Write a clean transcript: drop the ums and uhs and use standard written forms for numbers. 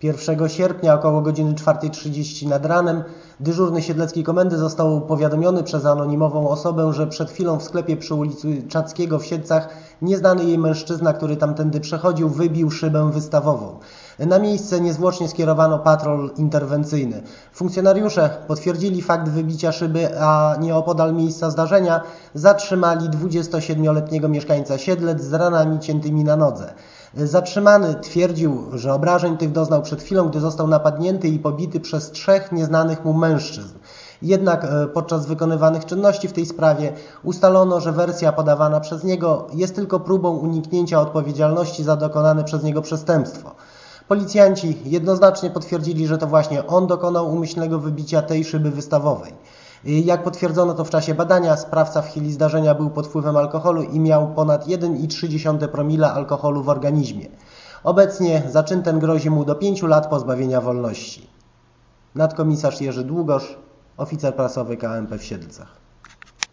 1 sierpnia około godziny 4:30 nad ranem dyżurny siedleckiej komendy został powiadomiony przez anonimową osobę, że przed chwilą w sklepie przy ulicy Czackiego w Siedlcach nieznany jej mężczyzna, który tamtędy przechodził, wybił szybę wystawową. Na miejsce niezwłocznie skierowano patrol interwencyjny. Funkcjonariusze potwierdzili fakt wybicia szyby, a nieopodal miejsca zdarzenia zatrzymali 27-letniego mieszkańca Siedlec z ranami ciętymi na nodze. Zatrzymany twierdził, że obrażeń tych doznał przed chwilą, gdy został napadnięty i pobity przez 3 nieznanych mu mężczyzn. Jednak podczas wykonywanych czynności w tej sprawie ustalono, że wersja podawana przez niego jest tylko próbą uniknięcia odpowiedzialności za dokonane przez niego przestępstwo. Policjanci jednoznacznie potwierdzili, że to właśnie on dokonał umyślnego wybicia tej szyby wystawowej. Jak potwierdzono to w czasie badania, sprawca w chwili zdarzenia był pod wpływem alkoholu i miał ponad 1,3 promila alkoholu w organizmie. Obecnie za czyn ten grozi mu do 5 lat pozbawienia wolności. Nadkomisarz Jerzy Długosz, oficer prasowy KMP w Siedlcach.